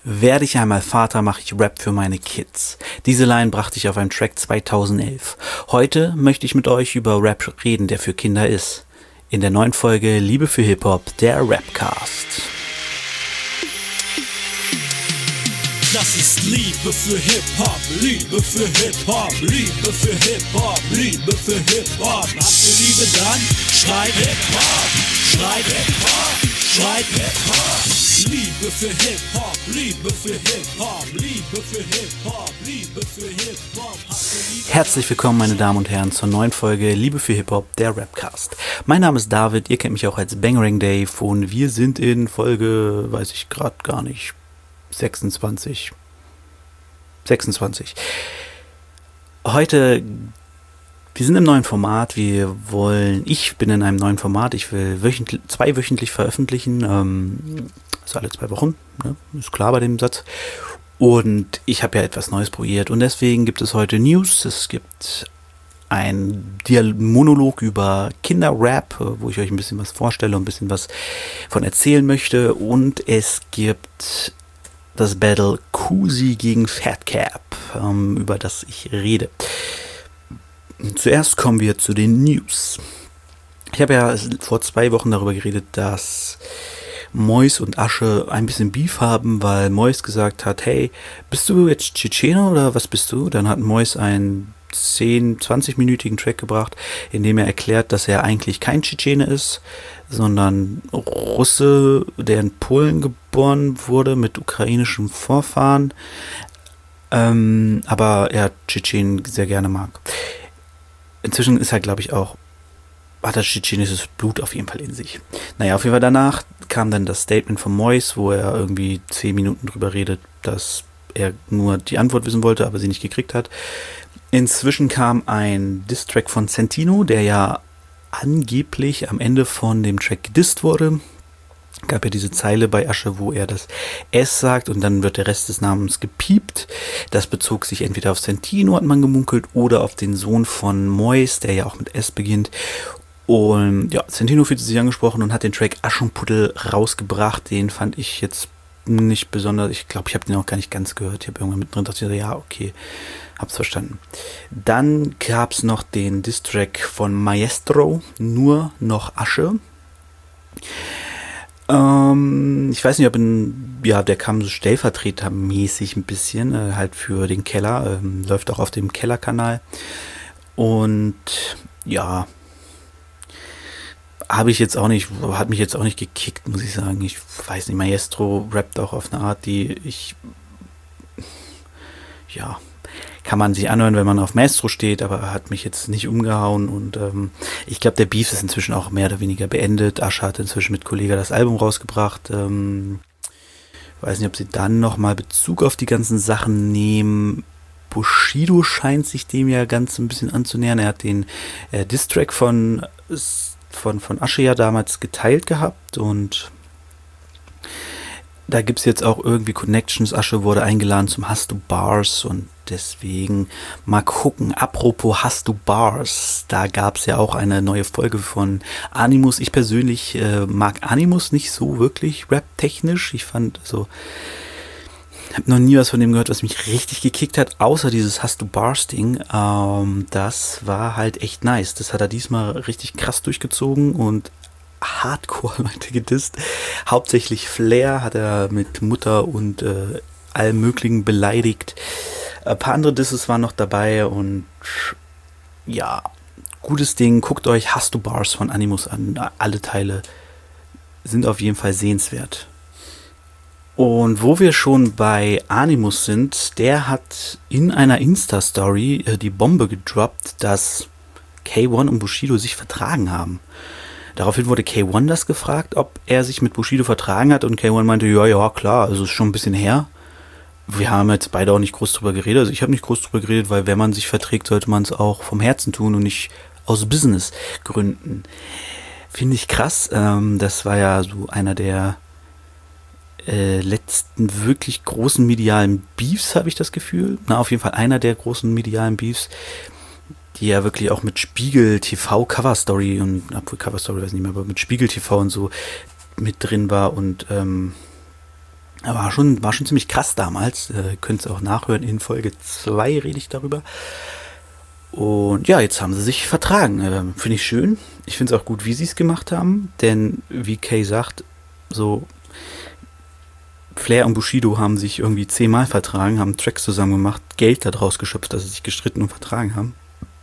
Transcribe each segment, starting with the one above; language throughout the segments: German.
Werde ich einmal Vater, mache ich Rap für meine Kids. Diese Line brachte ich auf einem Track 2011. Heute möchte ich mit euch über Rap reden, der für Kinder ist. In der neuen Folge Liebe für Hip-Hop, der Rapcast. Das ist Liebe für Hip-Hop, Liebe für Hip-Hop, Liebe für Hip-Hop, Liebe für Hip-Hop. Habt ihr Liebe, dann schreit Hip-Hop, schreit Hip-Hop, schreit Hip-Hop. Liebe für Hip-Hop, Liebe für Hip-Hop, Liebe für Hip-Hop, Liebe für Hip-Hop. Herzlich willkommen, meine Damen und Herren, zur neuen Folge Liebe für Hip-Hop, der Rapcast. Mein Name ist David, ihr kennt mich auch als Bangarang Dave und wir sind in Folge, weiß ich gerade gar nicht, 26. Heute, wir sind im neuen Format, ich bin in einem neuen Format, ich will zweiwöchentlich veröffentlichen, also alle 2 Wochen, ne? Ist klar bei dem Satz. Und ich habe ja etwas Neues probiert und deswegen gibt es heute News, es gibt ein Monolog über Kinderrap, wo ich euch ein bisschen was vorstelle und ein bisschen was von erzählen möchte, und es gibt das Battle Kusi gegen Fatcap, über das ich rede. Zuerst kommen wir zu den News. Ich habe ja vor 2 Wochen darüber geredet, dass Mois und Asche ein bisschen Beef haben, weil Mois gesagt hat, hey, bist du jetzt Tschetschener oder was bist du? Dann hat Mois einen 10-20-minütigen Track gebracht, in dem er erklärt, dass er eigentlich kein Tschetschene ist, sondern Russe, der in Polen geboren wurde mit ukrainischem Vorfahren, aber er Tschetschenen sehr gerne mag. Inzwischen ist er, glaube ich, auch, hat er tschetschenisches Blut auf jeden Fall in sich. Naja, auf jeden Fall danach kam dann das Statement von Mois, wo er irgendwie 10 Minuten drüber redet, dass er nur die Antwort wissen wollte, aber sie nicht gekriegt hat. Inzwischen kam ein Diss-Track von Sentino, der ja angeblich am Ende von dem Track gedisst wurde. Gab ja diese Zeile bei Asche, wo er das S sagt und dann wird der Rest des Namens gepiept. Das bezog sich entweder auf Sentino, hat man gemunkelt, oder auf den Sohn von Mois, der ja auch mit S beginnt. Und ja, Sentino fühlte sich angesprochen und hat den Track Aschenputtel rausgebracht. Den fand ich jetzt nicht besonders, ich glaube, ich habe den auch gar nicht ganz gehört. Ich habe irgendwann mittendrin gedacht, ja, okay, hab's verstanden. Dann gab es noch den Diss-Track von Maestro, nur noch Asche. Ich weiß nicht, der kam so stellvertretermäßig ein bisschen, halt für den Keller, läuft auch auf dem Keller-Kanal. Und ja, hat mich jetzt auch nicht gekickt, muss ich sagen. Ich weiß nicht, Maestro rappt auch auf eine Art, kann man sich anhören, wenn man auf Maestro steht, aber er hat mich jetzt nicht umgehauen und ich glaube, der Beef ist inzwischen auch mehr oder weniger beendet. Asche hat inzwischen mit Kollega das Album rausgebracht. Weiß nicht, ob sie dann nochmal Bezug auf die ganzen Sachen nehmen. Bushido scheint sich dem ja ganz ein bisschen anzunähern. Er hat den Diss-Track von Asche ja damals geteilt gehabt und da gibt es jetzt auch irgendwie Connections. Asche wurde eingeladen zum Hast du Bars und deswegen mal gucken. Apropos Hast du Bars, da gab es ja auch eine neue Folge von Animus. Ich persönlich mag Animus nicht so wirklich rap-technisch. Ich habe noch nie was von dem gehört, was mich richtig gekickt hat, außer dieses Hast du Bars Ding. Das war halt echt nice. Das hat er diesmal richtig krass durchgezogen und Hardcore Leute gedisst. Hauptsächlich Flair hat er mit Mutter und allem Möglichen beleidigt. Ein paar andere Disses waren noch dabei und ja, gutes Ding. Guckt euch Hast du Bars von Animus an. Alle Teile sind auf jeden Fall sehenswert. Und wo wir schon bei Animus sind, der hat in einer Insta-Story die Bombe gedroppt, dass K1 und Bushido sich vertragen haben. Daraufhin wurde K1 das gefragt, ob er sich mit Bushido vertragen hat, und K1 meinte, ja, klar, also ist schon ein bisschen her. Wir haben jetzt beide auch nicht groß drüber geredet, also ich habe nicht groß drüber geredet, weil wenn man sich verträgt, sollte man es auch vom Herzen tun und nicht aus Businessgründen. Finde ich krass, das war ja so einer der letzten wirklich großen medialen Beefs, habe ich das Gefühl. Auf jeden Fall einer der großen medialen Beefs, die ja wirklich auch mit Spiegel TV Cover Story und, obwohl Cover Story weiß nicht mehr, aber mit Spiegel TV und so mit drin war und War schon ziemlich krass damals. Könnt ihr auch nachhören. In Folge 2 rede ich darüber. Und ja, jetzt haben sie sich vertragen. Finde ich schön. Ich finde es auch gut, wie sie es gemacht haben. Denn wie Kay sagt, so Flair und Bushido haben sich irgendwie 10-mal vertragen, haben Tracks zusammen gemacht, Geld daraus geschöpft, dass sie sich gestritten und vertragen haben.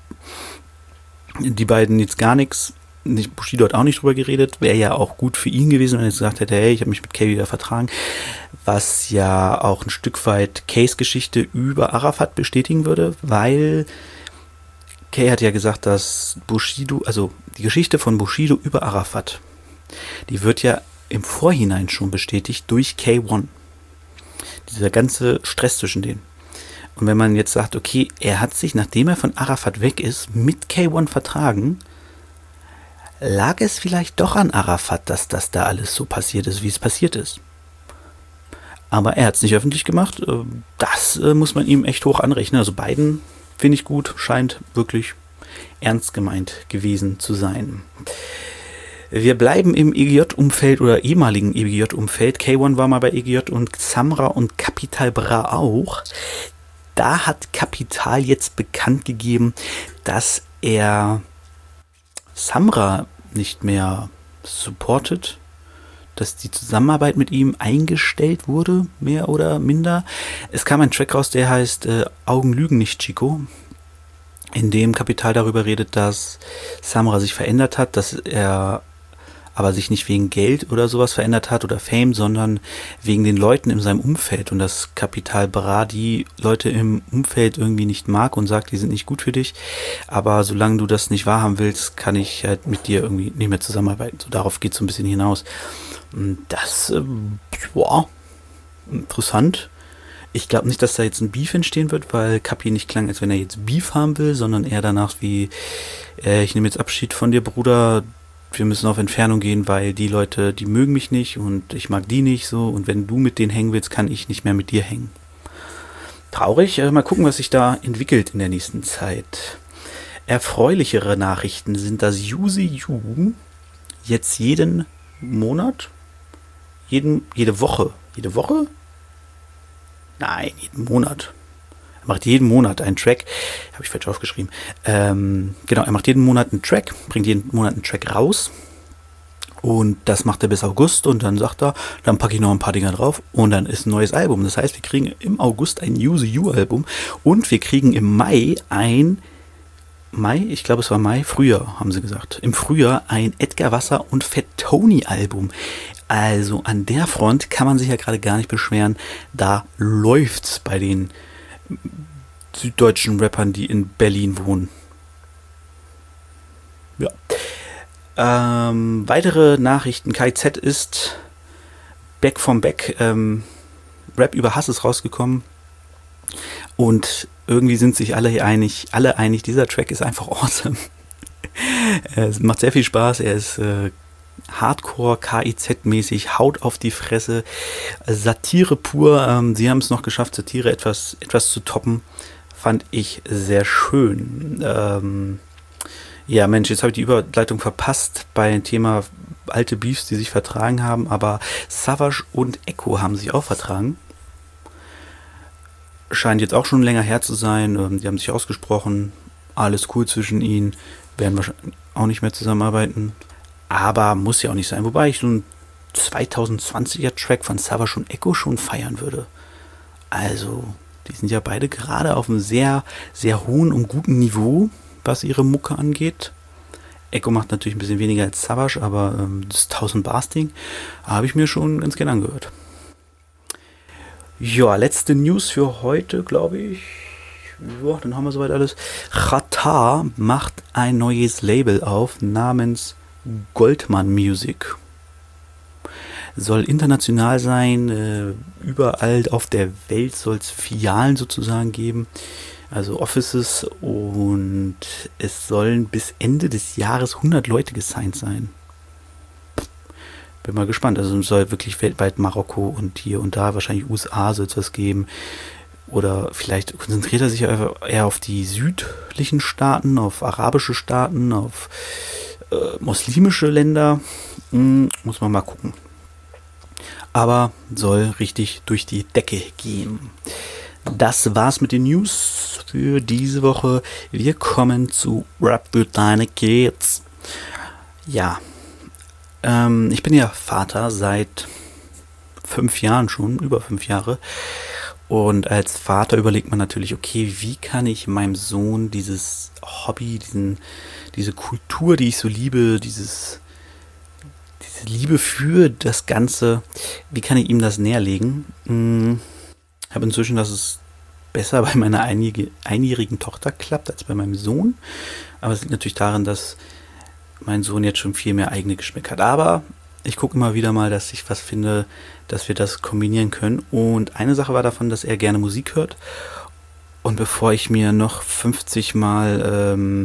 Die beiden jetzt gar nichts. Bushido hat auch nicht drüber geredet. Wäre ja auch gut für ihn gewesen, wenn er jetzt gesagt hätte, hey, ich habe mich mit Kay wieder vertragen. Was ja auch ein Stück weit Kays Geschichte über Arafat bestätigen würde, weil Kay hat ja gesagt, dass Bushido, also die Geschichte von Bushido über Arafat, die wird ja im Vorhinein schon bestätigt durch K1. Dieser ganze Stress zwischen denen. Und wenn man jetzt sagt, okay, er hat sich, nachdem er von Arafat weg ist, mit K1 vertragen, lag es vielleicht doch an Arafat, dass das da alles so passiert ist, wie es passiert ist. Aber er hat es nicht öffentlich gemacht. Das muss man ihm echt hoch anrechnen. Also beiden finde ich gut, scheint wirklich ernst gemeint gewesen zu sein. Wir bleiben im EGJ-Umfeld oder ehemaligen EGJ-Umfeld. K1 war mal bei EGJ und Xamra und Capital Bra auch. Da hat Capital jetzt bekannt gegeben, dass er Xamra nicht mehr supportet, dass die Zusammenarbeit mit ihm eingestellt wurde, mehr oder minder. Es kam ein Track raus, der heißt Augen lügen nicht, Chico, in dem Capital darüber redet, dass Xamra sich verändert hat, dass er aber sich nicht wegen Geld oder sowas verändert hat oder Fame, sondern wegen den Leuten in seinem Umfeld und dass Capital Bra die Leute im Umfeld irgendwie nicht mag und sagt, die sind nicht gut für dich, aber solange du das nicht wahrhaben willst, kann ich halt mit dir irgendwie nicht mehr zusammenarbeiten. So, darauf geht es so ein bisschen hinaus. Das, interessant. Ich glaube nicht, dass da jetzt ein Beef entstehen wird, weil Capi nicht klang, als wenn er jetzt Beef haben will, sondern eher danach wie, ich nehme jetzt Abschied von dir, Bruder, wir müssen auf Entfernung gehen, weil die Leute, die mögen mich nicht und ich mag die nicht so und wenn du mit denen hängen willst, kann ich nicht mehr mit dir hängen. Traurig, mal gucken, was sich da entwickelt in der nächsten Zeit. Erfreulichere Nachrichten sind, dass Yuzi Yu jetzt jeden Monat, jede Woche, Nein, jeden Monat. Er macht jeden Monat einen Track. Habe ich falsch aufgeschrieben. Genau, er macht jeden Monat einen Track, bringt jeden Monat einen Track raus. Und das macht er bis August. Und dann sagt er, dann packe ich noch ein paar Dinger drauf. Und dann ist ein neues Album. Das heißt, wir kriegen im August ein Yuzi Yu Album. Und wir kriegen im Mai ich glaube es war Mai, Frühjahr, haben sie gesagt. Im Frühjahr ein Edgar Wasser und Fat Tony Album. Also an der Front kann man sich ja gerade gar nicht beschweren. Da läuft's bei den süddeutschen Rappern, die in Berlin wohnen. Ja. Weitere Nachrichten. KIZ ist back from back. Rap über Hass ist rausgekommen. Und irgendwie sind sich alle einig, dieser Track ist einfach awesome. Es macht sehr viel Spaß. Er ist Hardcore, KIZ-mäßig, Haut auf die Fresse, Satire pur. Sie haben es noch geschafft, Satire etwas zu toppen. Fand ich sehr schön. Ja, Mensch, jetzt habe ich die Überleitung verpasst bei dem Thema alte Beefs, die sich vertragen haben, aber Savage und Echo haben sich auch vertragen. Scheint jetzt auch schon länger her zu sein. Die haben sich ausgesprochen. Alles cool zwischen ihnen. Werden wahrscheinlich auch nicht mehr zusammenarbeiten. Aber muss ja auch nicht sein. Wobei ich so einen 2020er Track von Savage und Echo schon feiern würde. Also, die sind ja beide gerade auf einem sehr, sehr hohen und guten Niveau, was ihre Mucke angeht. Echo macht natürlich ein bisschen weniger als Savage, aber das 1000 Bars Ding habe ich mir schon ganz gerne angehört. Ja, letzte News für heute, glaube ich. Ja, dann haben wir soweit alles. Xatar macht ein neues Label auf namens Goldman Music. Soll international sein, überall auf der Welt soll es Filialen sozusagen geben, also Offices, und es sollen bis Ende des Jahres 100 Leute gesigned sein. Bin mal gespannt, also es soll wirklich weltweit Marokko und hier und da, wahrscheinlich USA soll es was geben. Oder vielleicht konzentriert er sich eher auf die südlichen Staaten, auf arabische Staaten, auf muslimische Länder. Muss man mal gucken. aber soll richtig durch die Decke gehen. Das war's mit den News für diese Woche. Wir kommen zu Rap für deine Kids. Ja, ich bin ja Vater seit 5 Jahren schon, über 5 Jahre. Und als Vater überlegt man natürlich, okay, wie kann ich meinem Sohn dieses Hobby, diese Kultur, die ich so liebe, diese Liebe für das Ganze, wie kann ich ihm das näherlegen? Ich habe inzwischen, dass es besser bei meiner einjährigen Tochter klappt als bei meinem Sohn. Aber es liegt natürlich daran, dass mein Sohn jetzt schon viel mehr eigene Geschmäcker hat. Aber ich gucke immer wieder mal, dass ich was finde, dass wir das kombinieren können. Und eine Sache war davon, dass er gerne Musik hört. Und bevor ich mir noch 50 Mal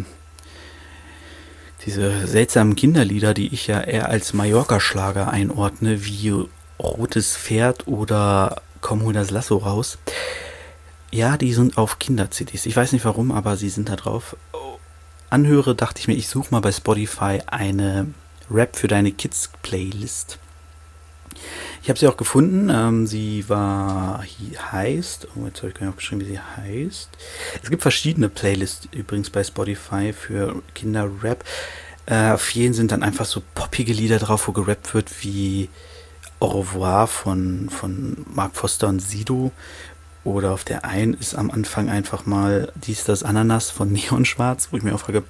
diese seltsamen Kinderlieder, die ich ja eher als Mallorca-Schlager einordne, wie Rotes Pferd oder Komm, hol das Lasso raus. Ja, die sind auf Kinder-CDs. Ich weiß nicht warum, aber sie sind da drauf. Anhöre, dachte ich mir, ich suche mal bei Spotify eine Rap für deine Kids-Playlist. Ich habe sie auch gefunden. Sie heißt, jetzt habe ich gar nicht aufgeschrieben, wie sie heißt. Es gibt verschiedene Playlists übrigens bei Spotify für Kinder-Rap. Auf jeden sind dann einfach so poppige Lieder drauf, wo gerappt wird wie Au revoir von Mark Foster und Sido. Oder auf der einen ist am Anfang einfach mal Dies, das Ananas von Neonschwarz, wo ich mir auch frage,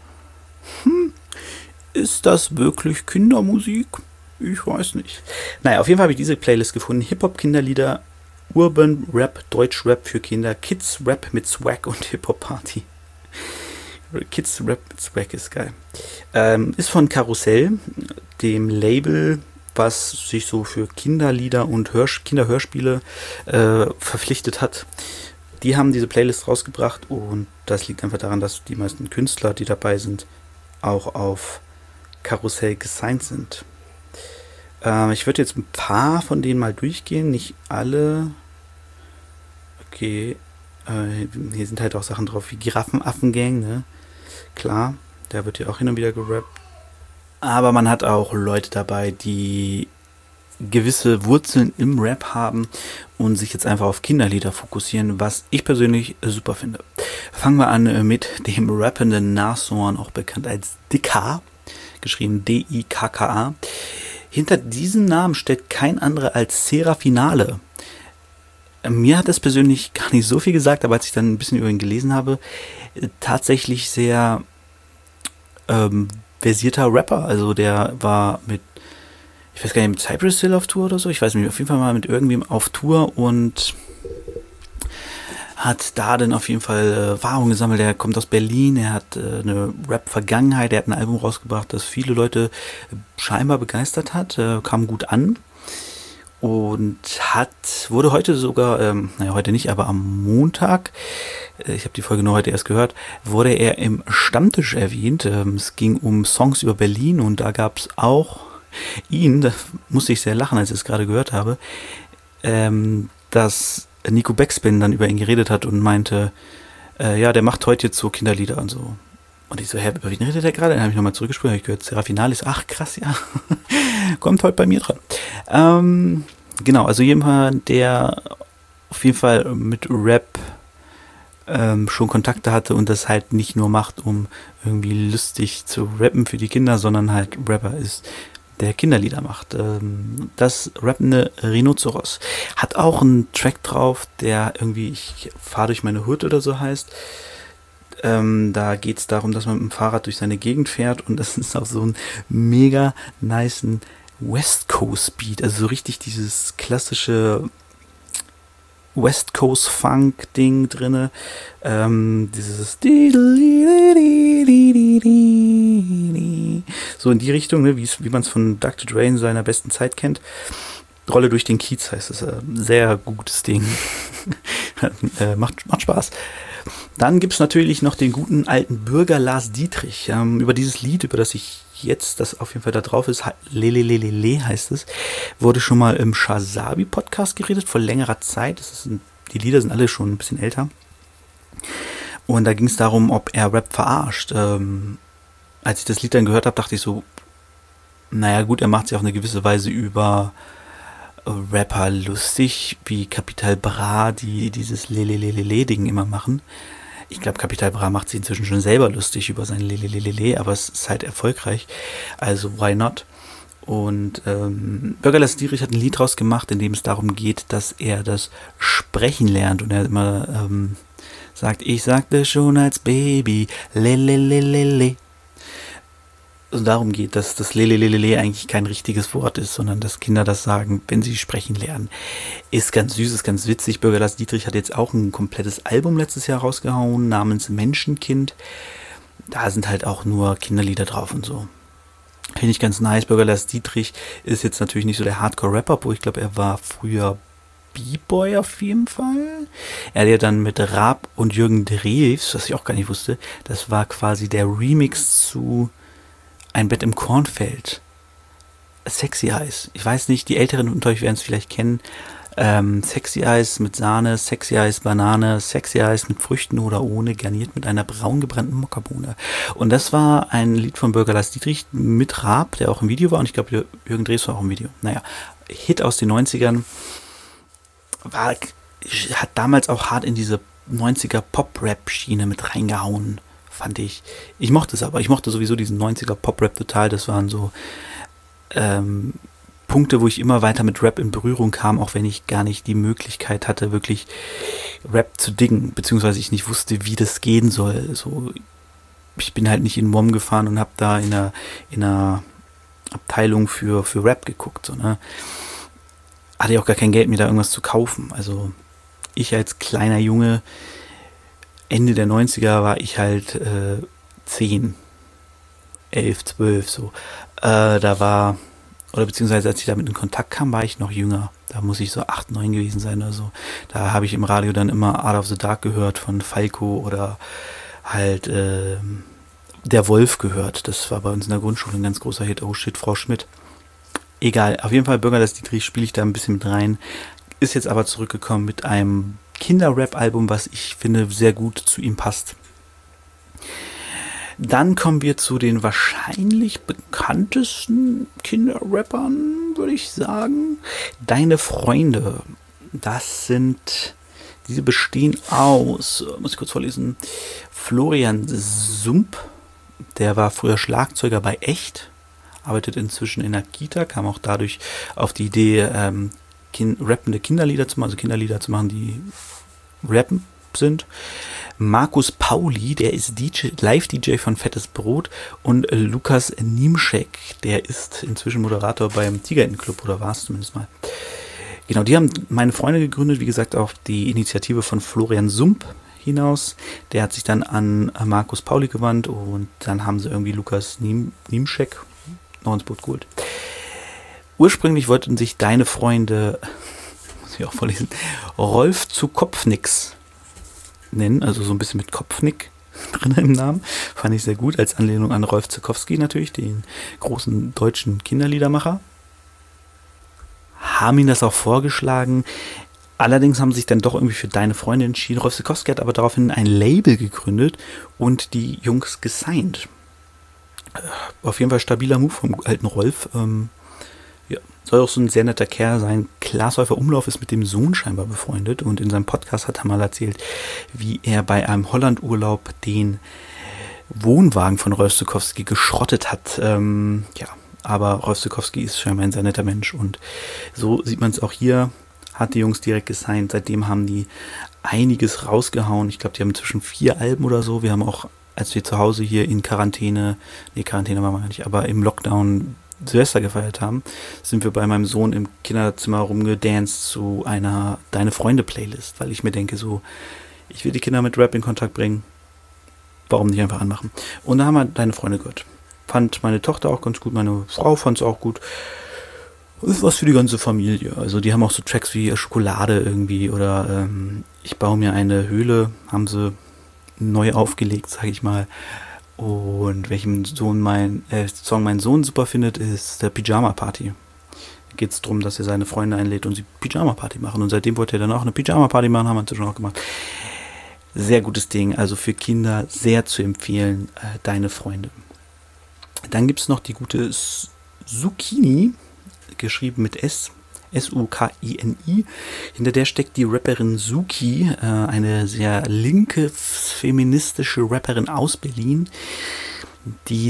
ist das wirklich Kindermusik? Ich weiß nicht. Naja, auf jeden Fall habe ich diese Playlist gefunden. Hip-Hop-Kinderlieder, Urban Rap, Deutsch-Rap für Kinder, Kids-Rap mit Swag und Hip-Hop-Party. Kids-Rap mit Swag ist geil. Ist von Karussell, dem Label, was sich so für Kinderlieder und Kinderhörspiele verpflichtet hat. Die haben diese Playlist rausgebracht und das liegt einfach daran, dass die meisten Künstler, die dabei sind, auch auf Karussell gesigned sind. Ich würde jetzt ein paar von denen mal durchgehen, nicht alle. Okay, hier sind halt auch Sachen drauf wie Giraffenaffen-Gang, ne? Klar, da wird ja auch hin und wieder gerappt. Aber man hat auch Leute dabei, die gewisse Wurzeln im Rap haben und sich jetzt einfach auf Kinderlieder fokussieren, was ich persönlich super finde. Fangen wir an mit dem rappenden Nashorn, auch bekannt als Dicka, geschrieben D-I-K-K-A. Hinter diesem Namen steht kein anderer als Serafinale. Mir hat es persönlich gar nicht so viel gesagt, aber als ich dann ein bisschen über ihn gelesen habe, tatsächlich sehr versierter Rapper. Also der war mit, ich weiß gar nicht, mit Cypress Hill auf Tour oder so. Ich weiß nicht, auf jeden Fall mal mit irgendwem auf Tour und hat da dann auf jeden Fall Erfahrung gesammelt. Er kommt aus Berlin, er hat eine Rap-Vergangenheit, er hat ein Album rausgebracht, das viele Leute scheinbar begeistert hat, kam gut an und wurde heute sogar, heute nicht, aber am Montag, ich habe die Folge nur heute erst gehört, wurde er im Stammtisch erwähnt. Es ging um Songs über Berlin und da gab es auch ihn, da musste ich sehr lachen, als ich es gerade gehört habe, dass Nico Backspin dann über ihn geredet hat und meinte, ja, der macht heute jetzt so Kinderlieder und so. Und ich so, über wen redet der gerade? Dann habe ich nochmal zurückgesprochen, habe ich gehört, Serafinalis, ach krass, ja, kommt heute bei mir dran. Genau, also jemand, der auf jeden Fall mit Rap schon Kontakte hatte und das halt nicht nur macht, um irgendwie lustig zu rappen für die Kinder, sondern halt Rapper ist, der Kinderlieder macht. Das rappende Rhinoceros hat auch einen Track drauf, der irgendwie Ich fahre durch meine Hood oder so heißt. Da geht es darum, dass man mit dem Fahrrad durch seine Gegend fährt und das ist auch so ein mega nicen West Coast Beat, also so richtig dieses klassische West Coast Funk Ding drinne, dieses so in die Richtung, ne, wie man es von Dr. Dre in seiner besten Zeit kennt. Rolle durch den Kiez heißt es, sehr gutes Ding. macht Spaß. Dann gibt es natürlich noch den guten alten Bürger Lars Dietrich. Über dieses Lied, über das ich jetzt, das auf jeden Fall da drauf ist, Lelelelele heißt es, wurde schon mal im Shazabi-Podcast geredet, vor längerer Zeit. Die Lieder sind alle schon ein bisschen älter. Und da ging es darum, ob er Rap verarscht. Als ich das Lied dann gehört habe, dachte ich so, naja gut, er macht sich auf eine gewisse Weise über Rapper lustig, wie Capital Bra, die dieses Lelelelele-Ding immer machen. Ich glaube, Capital Bra macht sich inzwischen schon selber lustig über sein Lelelelele, aber es ist halt erfolgreich. Also, why not? Und Bürgerlass Dietrich hat ein Lied draus gemacht, in dem es darum geht, dass er das Sprechen lernt. Und er immer sagt, ich sagte schon als Baby, lelelelele. Also darum geht, dass das Lelelelele eigentlich kein richtiges Wort ist, sondern dass Kinder das sagen, wenn sie sprechen lernen. Ist ganz süß, ist ganz witzig. Bürgerlass Dietrich hat jetzt auch ein komplettes Album letztes Jahr rausgehauen, namens Menschenkind. Da sind halt auch nur Kinderlieder drauf und so. Finde ich ganz nice. Bürgerlass Dietrich ist jetzt natürlich nicht so der Hardcore-Rapper, obwohl ich glaube, er war früher B-Boy auf jeden Fall. Er hat ja dann mit Raab und Jürgen Drews, was ich auch gar nicht wusste, das war quasi der Remix zu Ein Bett im Kornfeld. Sexy Eyes. Ich weiß nicht, die Älteren unter euch werden es vielleicht kennen. Sexy Eyes mit Sahne, Sexy Eyes Banane, Sexy Eyes mit Früchten oder ohne, garniert mit einer braun gebrannten Mokkabohne. Und das war ein Lied von Bürgerlass Dietrich mit Raab, der auch im Video war. Und ich glaube, Jürgen Drews war auch im Video. Naja, Hit aus den 90ern. Hat damals auch hart in diese 90er Pop-Rap-Schiene mit reingehauen, fand ich. Ich mochte es aber. Ich mochte sowieso diesen 90er Pop-Rap total. Das waren so Punkte, wo ich immer weiter mit Rap in Berührung kam, auch wenn ich gar nicht die Möglichkeit hatte, wirklich Rap zu diggen, beziehungsweise ich nicht wusste, wie das gehen soll. So, ich bin halt nicht in MOM gefahren und habe da in einer Abteilung für Rap geguckt. So, ne? Hatte ich auch gar kein Geld, mir da irgendwas zu kaufen. Also ich als kleiner Junge, Ende der 90er war ich halt 10, 11, 12 so. Beziehungsweise als ich damit in Kontakt kam, war ich noch jünger. Da muss ich so 8, 9 gewesen sein oder so. Da habe ich im Radio dann immer Art of the Dark gehört von Falco oder halt Der Wolf gehört. Das war bei uns in der Grundschule ein ganz großer Hit. Oh shit, Frau Schmidt. Egal, auf jeden Fall Bürgerlass Dietrich spiele ich da ein bisschen mit rein. Ist jetzt aber zurückgekommen mit einem Kinder-Rap-Album, was ich finde sehr gut zu ihm passt. Dann kommen wir zu den wahrscheinlich bekanntesten Kinderrappern, würde ich sagen. Deine Freunde. Diese bestehen aus, muss ich kurz vorlesen, Florian Sump, der war früher Schlagzeuger bei Echt, arbeitet inzwischen in der Kita, kam auch dadurch auf die Idee, rappende Kinderlieder zu machen, also Kinderlieder zu machen, die rappen sind. Markus Pauli, der ist Live-DJ von Fettes Brot, und Lukas Niemschek, der ist inzwischen Moderator beim Tigerentenclub, oder war es zumindest mal. Genau, die haben meine Freunde gegründet, wie gesagt, auf die Initiative von Florian Sump hinaus. Der hat sich dann an Markus Pauli gewandt und dann haben sie irgendwie Lukas Niemschek noch ins Boot geholt. Ursprünglich wollten sich Deine Freunde, muss ich auch vorlesen, Rolf zu Kopfnix nennen, also so ein bisschen mit Kopfnick drin im Namen. Fand ich sehr gut, als Anlehnung an Rolf Zukowski natürlich, den großen deutschen Kinderliedermacher. Haben ihn das auch vorgeschlagen. Allerdings haben sie sich dann doch irgendwie für Deine Freunde entschieden. Rolf Zukowski hat aber daraufhin ein Label gegründet und die Jungs gesigned. Auf jeden Fall stabiler Move vom alten Rolf. Soll auch so ein sehr netter Kerl sein. Klaas Häufer Umlauf ist mit dem Sohn scheinbar befreundet und in seinem Podcast hat er mal erzählt, wie er bei einem Hollandurlaub den Wohnwagen von Rolf Zukowski geschrottet hat. Aber Rolf Zukowski ist scheinbar ein sehr netter Mensch und so sieht man es auch hier, hat die Jungs direkt gesigned. Seitdem haben die einiges rausgehauen. Ich glaube, die haben inzwischen 4 Alben oder so. Wir haben auch, als wir zu Hause hier in Quarantäne waren wir gar nicht, aber im Lockdown Silvester gefeiert haben, sind wir bei meinem Sohn im Kinderzimmer rumgedanced zu einer Deine Freunde Playlist, weil ich mir denke so, ich will die Kinder mit Rap in Kontakt bringen, warum nicht einfach anmachen? Und da haben wir Deine Freunde gehört. Fand meine Tochter auch ganz gut, meine Frau fand es auch gut. Das ist was für die ganze Familie. Also die haben auch so Tracks wie Schokolade irgendwie oder Ich baue mir eine Höhle, haben sie neu aufgelegt, sage ich mal. Und welchen Song mein Sohn super findet, ist der Pyjama Party. Da geht es darum, dass er seine Freunde einlädt und sie Pyjama Party machen. Und seitdem wollte er dann auch eine Pyjama Party machen, haben wir inzwischen auch gemacht. Sehr gutes Ding, also für Kinder sehr zu empfehlen, Deine Freunde. Dann gibt es noch die gute Zucchini, geschrieben mit S. Sukini. Hinter der steckt die Rapperin Suki, eine sehr linke, feministische Rapperin aus Berlin, die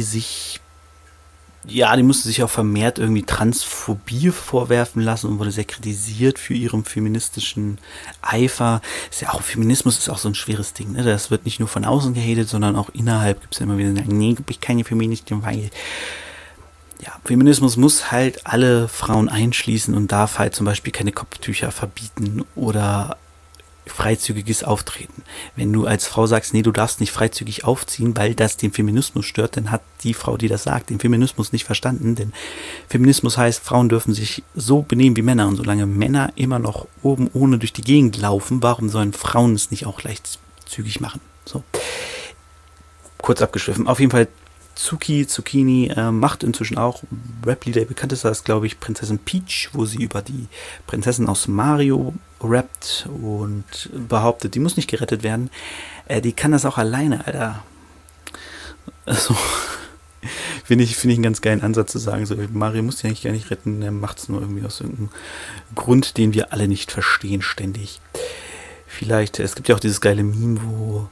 musste sich auch vermehrt irgendwie Transphobie vorwerfen lassen und wurde sehr kritisiert für ihren feministischen Eifer. Feminismus ist auch so ein schweres Ding, ne? Das wird nicht nur von außen gehatet, sondern auch innerhalb gibt es immer wieder, nee, ich keine Feministin, weil Feminismus muss halt alle Frauen einschließen und darf halt zum Beispiel keine Kopftücher verbieten oder freizügiges Auftreten. Wenn du als Frau sagst, nee, du darfst nicht freizügig aufziehen, weil das den Feminismus stört, dann hat die Frau, die das sagt, den Feminismus nicht verstanden, denn Feminismus heißt, Frauen dürfen sich so benehmen wie Männer, und solange Männer immer noch oben ohne durch die Gegend laufen, warum sollen Frauen es nicht auch leichtzügig machen? So. Kurz abgeschwiffen. Auf jeden Fall Sukini macht inzwischen auch Rap-Lieder. Bekanntester ist, glaube ich, Prinzessin Peach, wo sie über die Prinzessin aus Mario rappt und behauptet, die muss nicht gerettet werden. Die kann das auch alleine, Alter. Also, finde ich einen ganz geilen Ansatz zu sagen, so, Mario muss die eigentlich gar nicht retten, er macht es nur irgendwie aus irgendeinem Grund, den wir alle nicht verstehen ständig. Vielleicht, es gibt ja auch dieses geile Meme, wo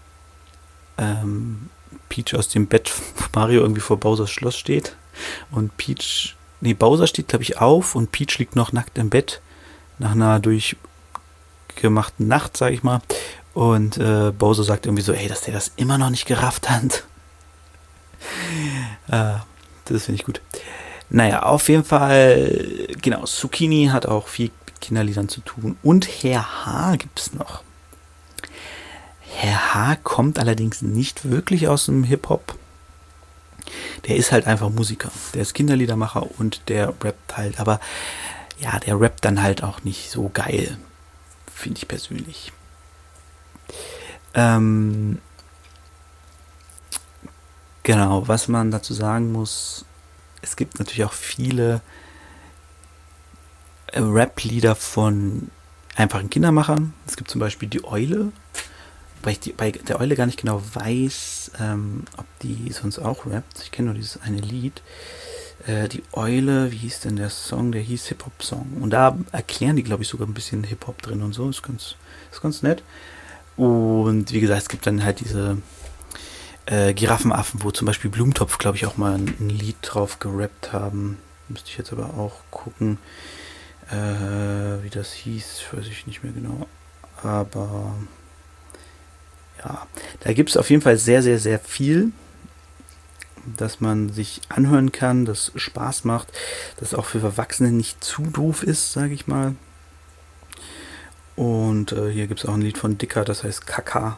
Peach aus dem Bett von Mario irgendwie vor Bowsers Schloss steht und Bowser steht, glaube ich, auf und Peach liegt noch nackt im Bett nach einer durchgemachten Nacht, sage ich mal, und Bowser sagt irgendwie so, ey, dass der das immer noch nicht gerafft hat. Das finde ich gut. Naja, auf jeden Fall, genau, Sukini hat auch viel mit Kinderliedern zu tun und Herr H. gibt es noch. Herr H. kommt allerdings nicht wirklich aus dem Hip-Hop. Der ist halt einfach Musiker. Der ist Kinderliedermacher und der rappt halt. Aber ja, der rappt dann halt auch nicht so geil. Finde ich persönlich. Genau, was man dazu sagen muss, es gibt natürlich auch viele Rap-Lieder von einfachen Kindermachern. Es gibt zum Beispiel die Eule. Weil ich bei der Eule gar nicht genau weiß, ob die sonst auch rappt. Ich kenne nur dieses eine Lied. Die Eule, wie hieß denn der Song? Der hieß Hip-Hop-Song. Und da erklären die, glaube ich, sogar ein bisschen Hip-Hop drin und so. Ist ganz nett. Und wie gesagt, es gibt dann halt diese Giraffenaffen, wo zum Beispiel Blumentopf, glaube ich, auch mal ein Lied drauf gerappt haben. Müsste ich jetzt aber auch gucken, wie das hieß. Weiß ich nicht mehr genau. Aber ja, da gibt es auf jeden Fall sehr, sehr, sehr viel, dass man sich anhören kann, das Spaß macht, das auch für Erwachsene nicht zu doof ist, sage ich mal. Und hier gibt es auch ein Lied von Dicker, das heißt Kaka.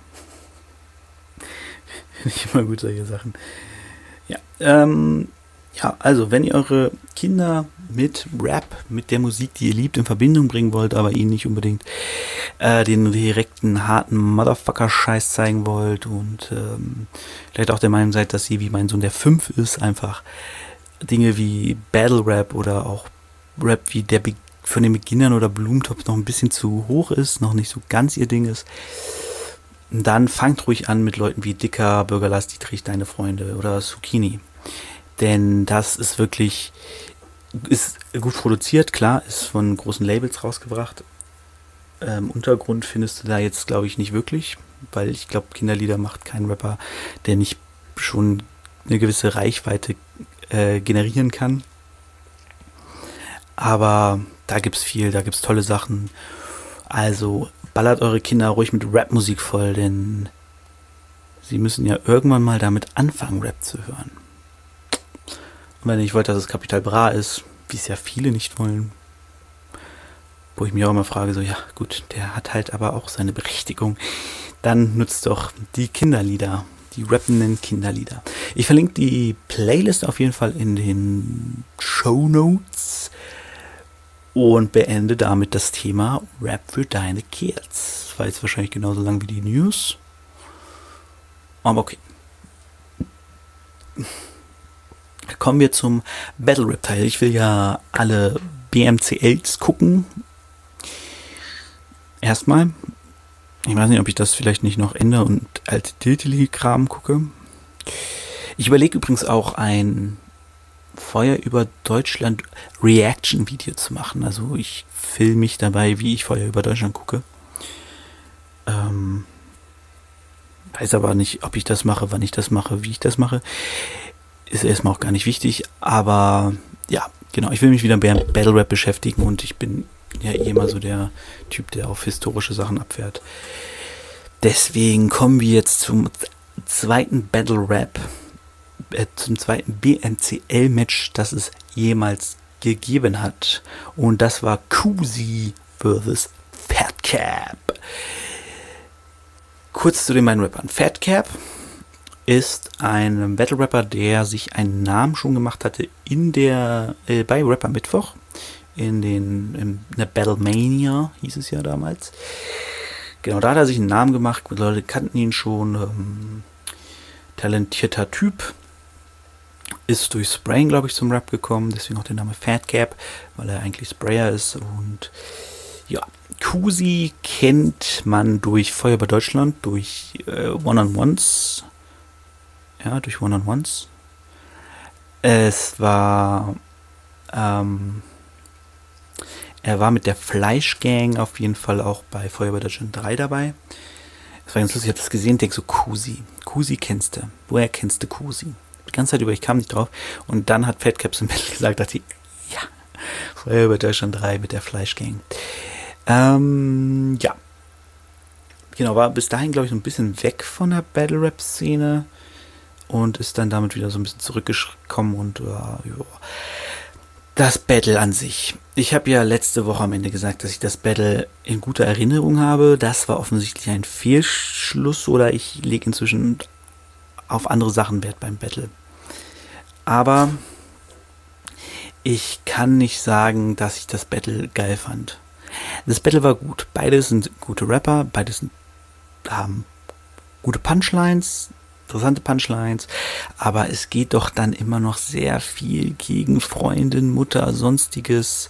Finde ich immer gut, solche Sachen. Ja, also wenn ihr eure Kinder mit Rap, mit der Musik, die ihr liebt, in Verbindung bringen wollt, aber ihnen nicht unbedingt den direkten, harten Motherfucker-Scheiß zeigen wollt und vielleicht auch der Meinung seid, dass ihr, wie mein Sohn, der 5 ist, einfach Dinge wie Battle Rap oder auch Rap wie der von den Beginnern oder Blumentopf noch ein bisschen zu hoch ist, noch nicht so ganz ihr Ding ist, dann fangt ruhig an mit Leuten wie Dicker, Bürgerlass, Dietrich, Deine Freunde oder Sukini. Denn das ist wirklich, ist gut produziert, klar, ist von großen Labels rausgebracht. Untergrund findest du da jetzt, glaube ich, nicht wirklich, weil ich glaube, Kinderlieder macht kein Rapper, der nicht schon eine gewisse Reichweite generieren kann. Aber da gibt's viel, da gibt's tolle Sachen. Also ballert eure Kinder ruhig mit Rapmusik voll, denn sie müssen ja irgendwann mal damit anfangen, Rap zu hören. Und wenn ich wollte, dass es Capital Bra ist, wie es ja viele nicht wollen, wo ich mich auch immer frage, so ja gut, der hat halt aber auch seine Berechtigung, dann nutzt doch die Kinderlieder, die rappenden Kinderlieder. Ich verlinke die Playlist auf jeden Fall in den Shownotes und beende damit das Thema Rap für deine Kids. Das war jetzt wahrscheinlich genauso lang wie die News, aber okay. Kommen wir zum Battle Rap Teil. Ich will ja alle BMCLs gucken. Erstmal. Ich weiß nicht, ob ich das vielleicht nicht noch ändere und alte Diltili-Kram gucke. Ich überlege übrigens auch ein Feuer über Deutschland Reaction-Video zu machen. Also ich filme mich dabei, wie ich Feuer über Deutschland gucke. Weiß aber nicht, ob ich das mache, wann ich das mache, wie ich das mache. Ist erstmal auch gar nicht wichtig. Aber ja, genau. Ich will mich wieder mit Battle Rap beschäftigen und ich bin ja eh immer so der Typ, der auf historische Sachen abfährt. Deswegen kommen wir jetzt zum zweiten Battle Rap, zum zweiten BMCL-Match, das es jemals gegeben hat. Und das war Kusi vs. Fatcap. Kurz zu den beiden Rappern. Fatcap ist ein Battle Rapper, der sich einen Namen schon gemacht hatte bei Rapper Mittwoch. In der Battlemania hieß es ja damals. Genau, da hat er sich einen Namen gemacht. Leute kannten ihn schon. Talentierter Typ. Ist durch Sprayen, glaube ich, zum Rap gekommen. Deswegen auch der Name Fatcap, weil er eigentlich Sprayer ist. Und ja, Kusi kennt man durch Feuer über Deutschland, durch One-on-Ones. Ja, durch One-on-Ones. Es war... er war mit der Fleischgang auf jeden Fall auch bei Feuer über Deutschland 3 dabei. Das war ganz lustig, ich habe das gesehen, denke so, Kusi. Kusi kennst du. Woher kennst du Kusi? Die ganze Zeit über, ich kam nicht drauf. Und dann hat Fatcap im Battle gesagt, dachte ich, ja, Feuer über Deutschland 3 mit der Fleischgang. Ja. Genau, war bis dahin, glaube ich, so ein bisschen weg von der Battle-Rap-Szene und ist dann damit wieder so ein bisschen zurückgekommen und ja. Das Battle an sich. Ich habe ja letzte Woche am Ende gesagt, dass ich das Battle in guter Erinnerung habe. Das war offensichtlich ein Fehlschluss oder ich lege inzwischen auf andere Sachen Wert beim Battle. Aber ich kann nicht sagen, dass ich das Battle geil fand. Das Battle war gut. Beide sind gute Rapper, beide haben gute Punchlines, interessante Punchlines, aber es geht doch dann immer noch sehr viel gegen Freundin, Mutter, sonstiges.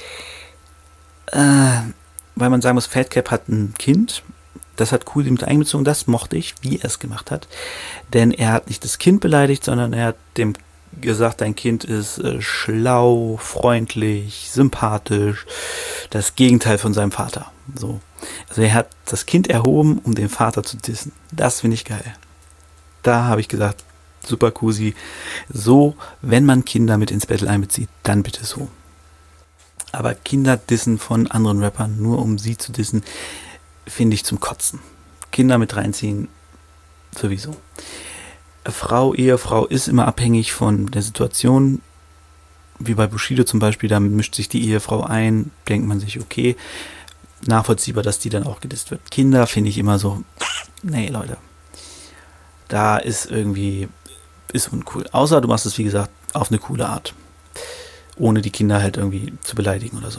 Weil man sagen muss, Fatcap hat ein Kind, das hat cool mit einbezogen, das mochte ich, wie er es gemacht hat, denn er hat nicht das Kind beleidigt, sondern er hat dem gesagt, dein Kind ist schlau, freundlich, sympathisch, das Gegenteil von seinem Vater. So. Also er hat das Kind erhoben, um den Vater zu dissen. Das finde ich geil. Da habe ich gesagt, super Kusi, so, wenn man Kinder mit ins Battle einbezieht, dann bitte so. Aber Kinder dissen von anderen Rappern, nur um sie zu dissen, finde ich zum Kotzen. Kinder mit reinziehen, sowieso. Ehefrau ist immer abhängig von der Situation. Wie bei Bushido zum Beispiel, da mischt sich die Ehefrau ein, denkt man sich, okay, nachvollziehbar, dass die dann auch gedisst wird. Kinder finde ich immer so, nee, Leute. Da ist uncool. Außer du machst es, wie gesagt, auf eine coole Art. Ohne die Kinder halt irgendwie zu beleidigen oder so.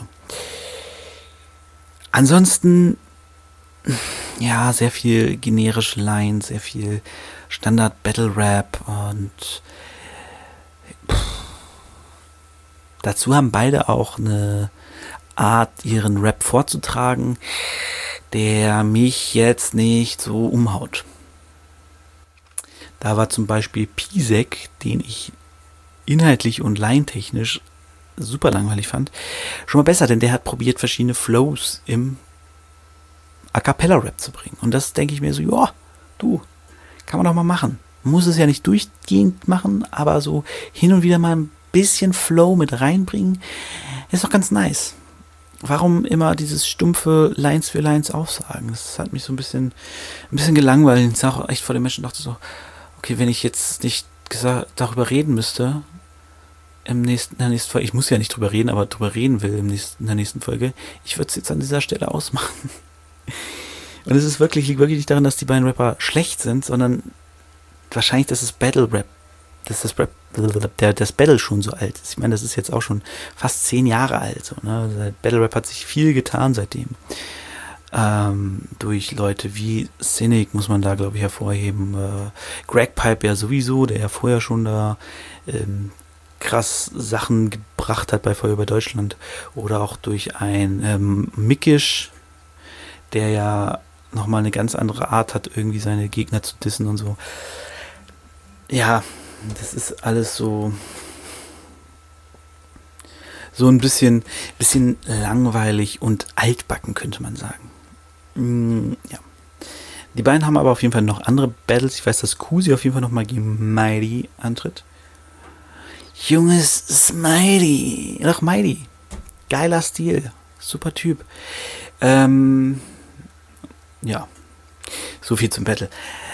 Ansonsten, ja, sehr viel generische Lines, sehr viel Standard-Battle-Rap und dazu haben beide auch eine Art, ihren Rap vorzutragen, der mich jetzt nicht so umhaut. Da war zum Beispiel Pisek, den ich inhaltlich und laientechnisch super langweilig fand, schon mal besser, denn der hat probiert, verschiedene Flows im A-Cappella-Rap zu bringen. Und das denke ich mir so, ja, du, kann man doch mal machen. Man muss es ja nicht durchgehend machen, aber so hin und wieder mal ein bisschen Flow mit reinbringen, ist doch ganz nice. Warum immer dieses stumpfe Lines für Lines aufsagen? Das hat mich so ein bisschen gelangweilt. Ich sag auch echt vor den Menschen, dachte so, okay, wenn ich jetzt nicht darüber reden müsste, in der nächsten Folge, ich muss ja nicht drüber reden, aber drüber reden will in der nächsten Folge, ich würde es jetzt an dieser Stelle ausmachen. Und es ist liegt wirklich nicht daran, dass die beiden Rapper schlecht sind, sondern wahrscheinlich, dass das Battle Rap, dass das Battle schon so alt ist. Ich meine, das ist jetzt auch schon fast 10 Jahre alt. So, ne? Battle Rap hat sich viel getan seitdem. Durch Leute wie Cynic muss man da, glaube ich, hervorheben. Greg Pipe ja sowieso, der ja vorher schon da krass Sachen gebracht hat bei Feuer über Deutschland. Oder auch durch ein Mickisch, der ja nochmal eine ganz andere Art hat, irgendwie seine Gegner zu dissen und so. Ja, das ist alles so so ein bisschen langweilig und altbacken, könnte man sagen. Ja. Die beiden haben aber auf jeden Fall noch andere Battles. Ich weiß, dass Kusi auf jeden Fall nochmal gegen Mighty antritt. Junges Smitey. Doch, Mighty. Geiler Stil. Super Typ. Ja. So viel zum Battle.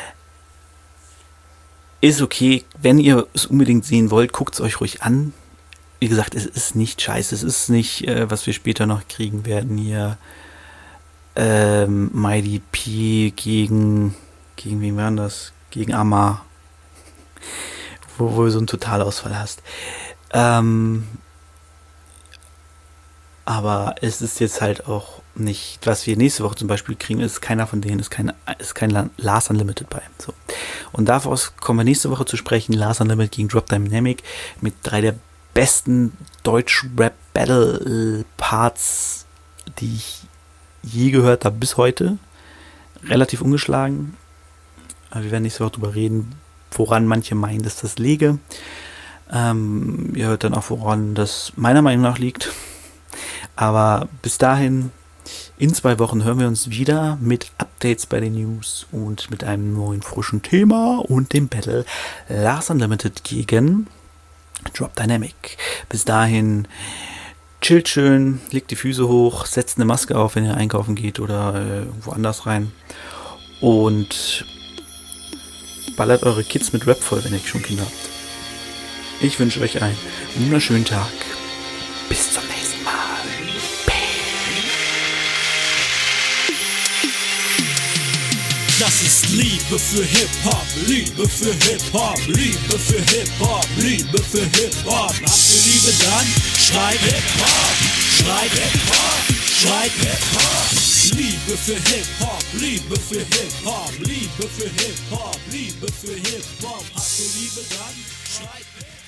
Ist okay. Wenn ihr es unbedingt sehen wollt, guckt es euch ruhig an. Wie gesagt, es ist nicht scheiße. Es ist nicht, was wir später noch kriegen werden hier. Mighty P gegen wen war das? Gegen Amar. Wo du so einen Totalausfall hast. Aber es ist jetzt halt auch nicht, was wir nächste Woche zum Beispiel kriegen, ist keiner von denen, ist kein Lars Unlimited bei. So. Und daraus kommen wir nächste Woche zu sprechen, Lars Unlimited gegen Drop Dynamic mit 3 der besten Deutsch-Rap-Battle-Parts, die ich je gehört habe bis heute. Relativ ungeschlagen. Aber wir werden nächste Woche darüber reden, woran manche meinen, dass das liege. Ihr hört dann auch, woran das meiner Meinung nach liegt. Aber bis dahin, in 2 Wochen hören wir uns wieder mit Updates bei den News und mit einem neuen frischen Thema und dem Battle Lars Unlimited gegen Drop Dynamic. Bis dahin, chillt schön, legt die Füße hoch, setzt eine Maske auf, wenn ihr einkaufen geht oder irgendwo anders rein. Und ballert eure Kids mit Rap voll, wenn ihr schon Kinder habt. Ich wünsche euch einen wunderschönen Tag. Bis zum nächsten Mal. Das ist Liebe für Hip-Hop, Liebe für Hip-Hop, Liebe für Hip-Hop, Liebe für Hip-Hop. Habt ihr Liebe, dann schreit Hip-Hop, schreit Hip-Hop, schreit Hip-Hop. Liebe für Hip-Hop, Liebe für Hip-Hop, Liebe für Hip-Hop, Liebe für Hip-Hop. Habt ihr Liebe, dann schreit Hip-Hop.